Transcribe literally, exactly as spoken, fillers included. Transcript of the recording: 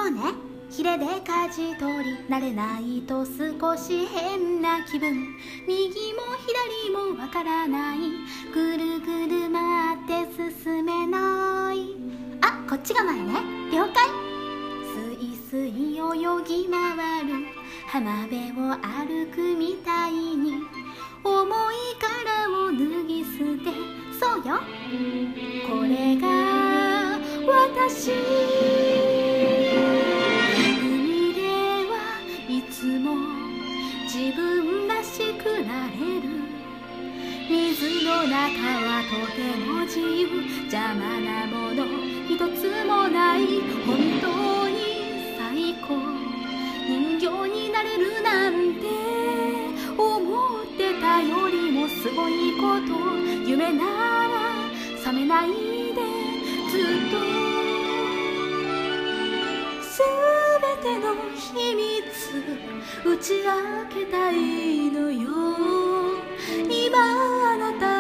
そうね、ヒレで舵取り慣れないと少し変な気分、右も左もわからない、ぐるぐる回って進めない。あ、こっちが前ね、了解。すいすい泳ぎ回る浜辺を歩くみたいに、重い殻を脱ぎ捨て、そうよ、これが私。海ではいつも自分らしくなれる。水の中はとても自由、邪魔なもの一つもない。本当に最高、人形になれるなんて、思ってたよりもすごいこと、夢なら覚めないでずっと。すべての秘密打ち明けたいのよ、今あなた